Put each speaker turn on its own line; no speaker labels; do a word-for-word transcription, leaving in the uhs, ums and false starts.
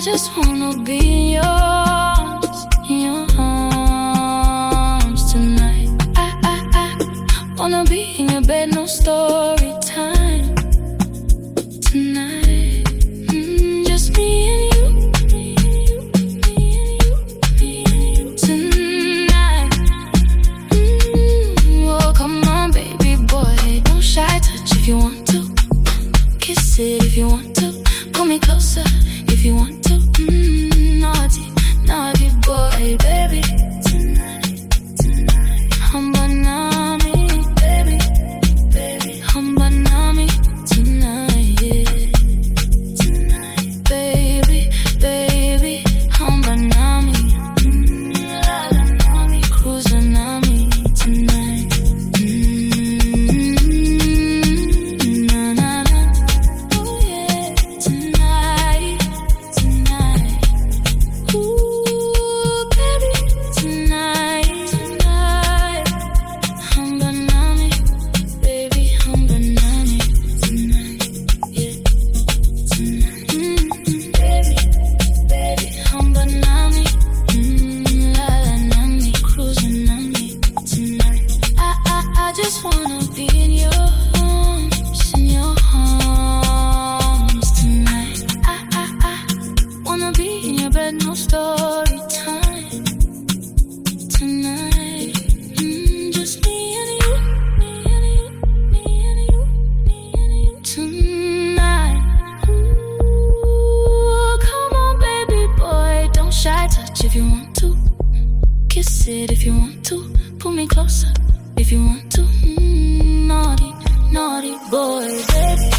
just wanna be in yours, in your arms tonight. I, I, I wanna be in your bed, no story time tonight. Mm, just me and you, me and you, me and you, me and you tonight. Mm, oh, come on, baby boy, don't shy, touch if you want to, kiss it if you want to, pull me closer if you want to. Mm, naughty, naughty boy, baby. Tonight, tonight. Hambanami, baby, baby. Hambanami, tonight, yeah. Tonight, baby, baby. Hambanami, mm, la la nami, cruising on me tonight. Mm, na na na, oh yeah, tonight. Ooh, baby, tonight, tonight. Hambanami, baby, hambanami, tonight, yeah, tonight. Mm-hmm, baby, baby, hambanami, mm, la la nami, cruising on me tonight. I, I, I just wanna be in your arms, in your arms tonight. I, I, I wanna be in your bed, no story time tonight. Mm, just me and you, me and you, me and you, me and you tonight. Ooh, come on, baby boy, don't shy, touch if you want to, kiss it if you want to, pull me closer if you want to. Mm, naughty, naughty boy, baby.